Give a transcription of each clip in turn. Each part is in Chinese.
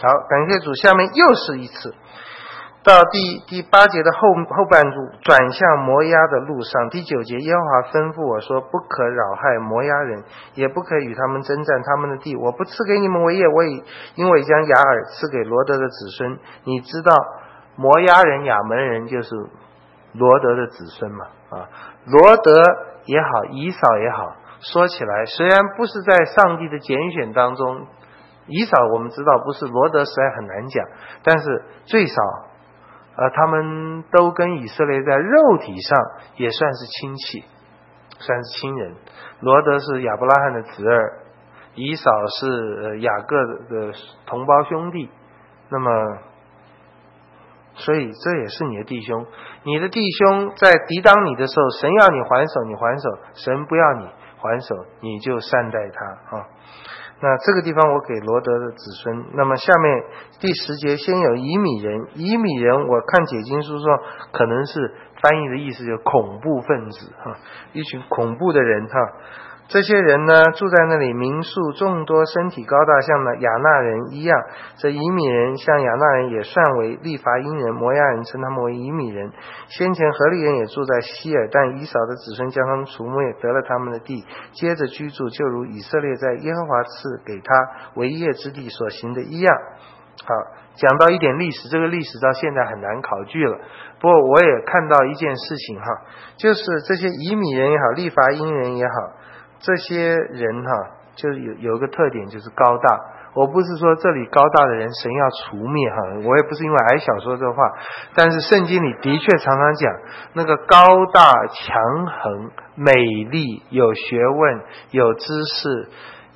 好，感谢主。下面又是一次到第8节的后半部，转向摩押的路上。第9节，耶和华吩咐我说，不可扰害摩押人，也不可与他们征战他们的地，我不赐给你们为业，因为将雅尔赐给罗德的子孙。你知道摩押人亚门人就是罗德的子孙嘛？罗德也好，以扫也好，说起来虽然不是在上帝的拣选当中，以扫我们知道不是，罗德实在很难讲，但是最少他们都跟以色列在肉体上也算是亲戚，算是亲人。罗德是亚伯拉罕的侄儿，以扫是雅各的同胞兄弟，那么所以这也是你的弟兄。你的弟兄在抵挡你的时候，神要你还手你还手，神不要你还手你就善待他那这个地方我给罗德的子孙。那么下面第10节，先有以米人。以米人我看解经书说可能是翻译的意思，就恐怖分子一群恐怖的人这些人呢住在那里，民数众多，身体高大，像亚纳人一样。这以米人像亚纳人也算为利乏因人，摩押人称他们为以米人。先前何利人也住在希尔，但以扫的子孙将他们除灭，得了他们的地，接着居住，就如以色列在耶和华赐给他为业之地所行的一样。好，讲到一点历史，这个历史到现在很难考据了。不过我也看到一件事情就是这些以米人也好，利乏因人也好，这些人就是有一个特点，就是高大。我不是说这里高大的人神要除灭我也不是因为矮小说这话，但是圣经里的确常常讲那个高大强横美丽有学问有知识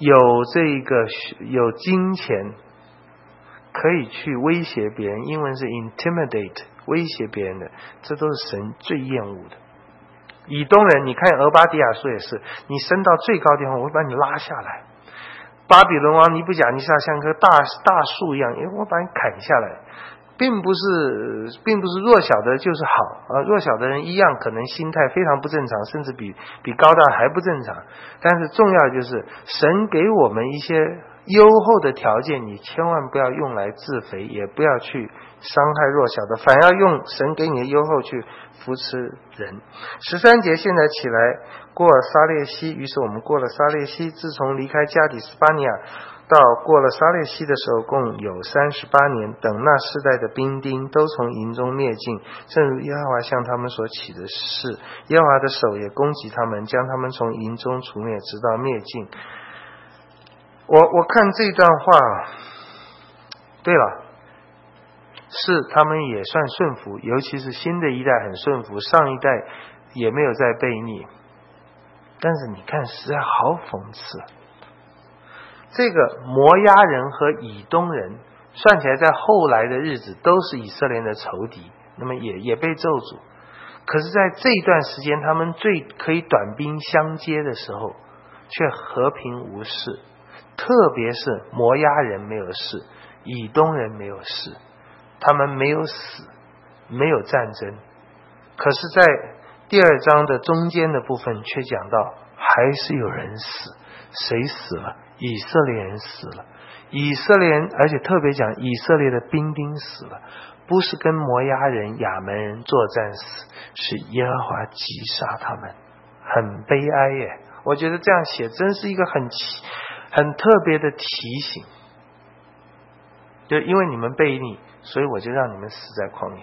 有金钱，可以去威胁别人，英文是 intimidate， 威胁别人的，这都是神最厌恶的。以东人，你看俄巴底亚书也是，你升到最高地方，我会把你拉下来。巴比伦王尼布甲尼撒像棵大树一样，我把你砍下来。并不是弱小的就是好弱小的人一样可能心态非常不正常，甚至比高大还不正常。但是重要的就是神给我们一些优厚的条件，你千万不要用来自肥，也不要去伤害弱小的，反要用神给你的优厚去扶持人。13节，现在起来过撒列西，于是我们过了撒列西，自从离开加底斯巴尼亚到过了撒列西的时候，共有38年。等那世代的兵丁都从营中灭尽，正如耶和华向他们所起的事，耶和华的手也攻击他们，将他们从营中除灭，直到灭尽。我看这段话，对了，是他们也算顺服，尤其是新的一代很顺服，上一代也没有再悖逆。但是你看，实在好讽刺。这个摩押人和以东人算起来在后来的日子都是以色列的仇敌，那么也被咒诅。可是在这段时间他们最可以短兵相接的时候却和平无事，特别是摩押人没有事，以东人没有事，他们没有死，没有战争。可是在第2章的中间的部分却讲到还是有人死。谁死了？以色列人死了。以色列人，而且特别讲以色列的兵丁死了，不是跟摩押人亚门人作战死，是耶和华击杀他们，很悲哀耶。我觉得这样写真是一个很特别的提醒，就因为你们悖逆，所以我就让你们死在旷野。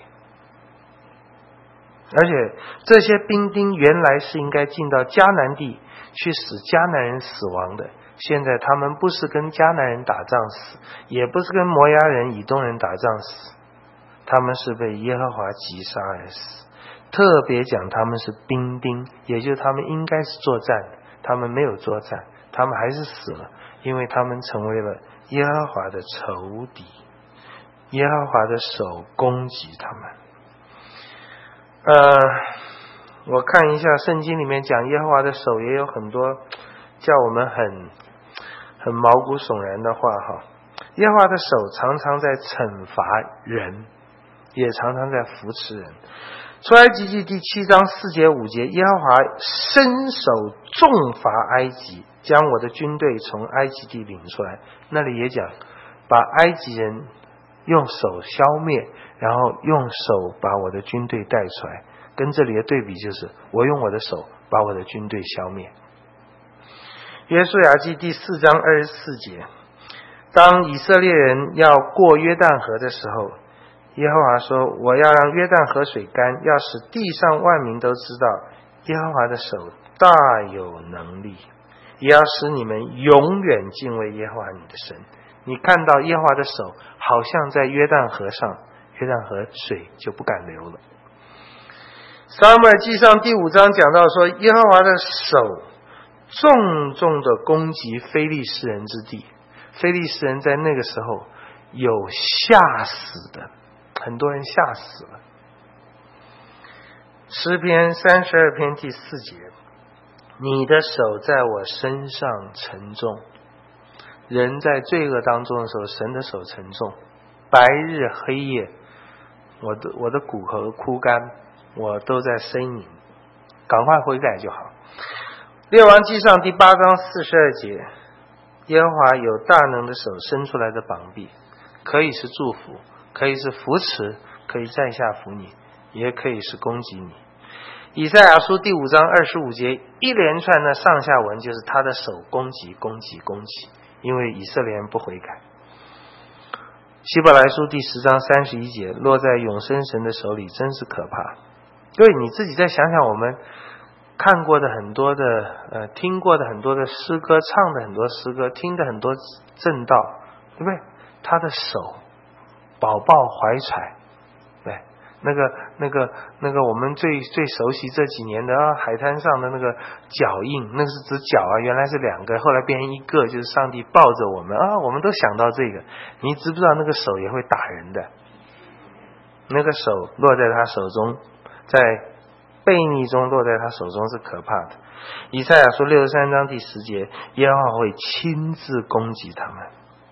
而且这些兵丁原来是应该进到迦南地去使迦南人死亡的，现在他们不是跟迦南人打仗死，也不是跟摩押人以东人打仗死，他们是被耶和华击杀而死。特别讲他们是兵丁，也就是他们应该是作战的，他们没有作战，他们还是死了，因为他们成为了耶和华的仇敌，耶和华的手攻击他们。我看一下圣经里面讲耶和华的手也有很多叫我们很毛骨悚然的话耶和华的手常常在惩罚人，也常常在扶持人。出埃及记第7章4节5节，耶和华伸手重罚埃及，将我的军队从埃及地领出来。那里也讲把埃及人用手消灭，然后用手把我的军队带出来。跟这里的对比就是，我用我的手把我的军队消灭。约书亚记第4章24节，当以色列人要过约旦河的时候，耶和华说，我要让约旦河水干，要使地上万民都知道耶和华的手大有能力，也要使你们永远敬畏耶和华你的神。你看到耶和华的手好像在约旦河上，约旦河水就不敢流了。撒母耳记上第5章讲到说，耶和华的手重重的攻击非利士人之地，非利士人在那个时候有吓死的，很多人吓死了。诗篇32篇第4节，你的手在我身上沉重。人在罪恶当中的时候，神的手沉重，白日黑夜，我的骨骼枯干，我都在呻吟，赶快悔改就好。列王记上第8章42节，耶和华有大能的手伸出来的膀臂，可以是祝福，可以是扶持，可以在下扶你，也可以是攻击你。以赛亚书第5章25节，一连串的上下文就是他的手攻击攻击攻击，因为以色列人不悔改。希伯来书第10章31节，落在永生神的手里真是可怕。各位你自己再想想，我们看过的很多的听过的很多的诗歌，唱的很多诗歌，听的很多正道，对不对？他的手宝宝怀揣，对，那个我们最熟悉这几年的海滩上的那个脚印，那是指脚啊，原来是2个，后来变成1个，就是上帝抱着我们我们都想到这个。你知不知道那个手也会打人的？那个手落在他手中，在悖逆中落在他手中是可怕的。以赛亚书63章第10节，耶和华会亲自攻击他们。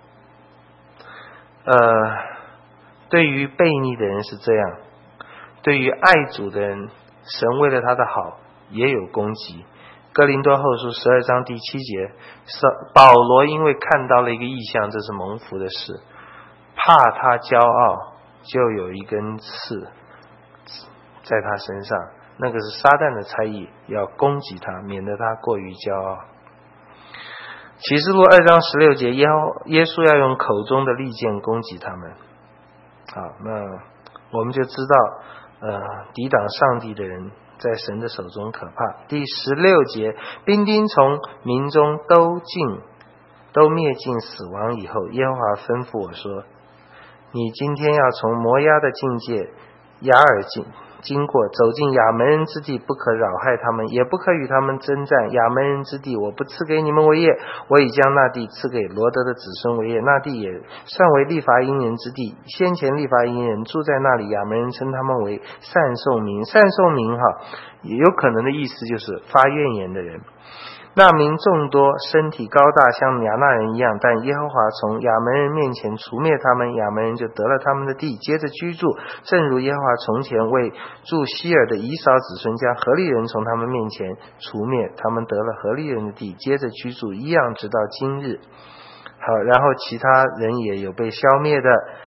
对于悖逆的人是这样，对于爱主的人，神为了他的好也有攻击。哥林多后书12章第7节，保罗因为看到了一个异象，这是蒙福的事，怕他骄傲，就有一根刺在他身上，那个是撒旦的差役，要攻击他，免得他过于骄傲。启示录2章16节，耶稣要用口中的利剑攻击他们。好，那我们就知道抵挡上帝的人在神的手中可怕。第16节，兵丁从民中都灭尽死亡以后，耶和华吩咐我说，你今天要从摩押的境界雅尔经过，走进亚门人之地，不可扰害他们，也不可与他们征战。亚门人之地我不赐给你们为业，我已将那地赐给罗德的子孙为业，那地也算为利乏因人之地。先前利乏因人住在那里，亚门人称他们为善受民。善受民也有可能的意思就是发怨言的人。那民众多，身体高大，像亚纳人一样，但耶和华从亚门人面前除灭他们，亚门人就得了他们的地，接着居住。正如耶和华从前为住希尔的以扫子孙将何利人从他们面前除灭，他们得了何利人的地，接着居住，一样直到今日。好，然后其他人也有被消灭的。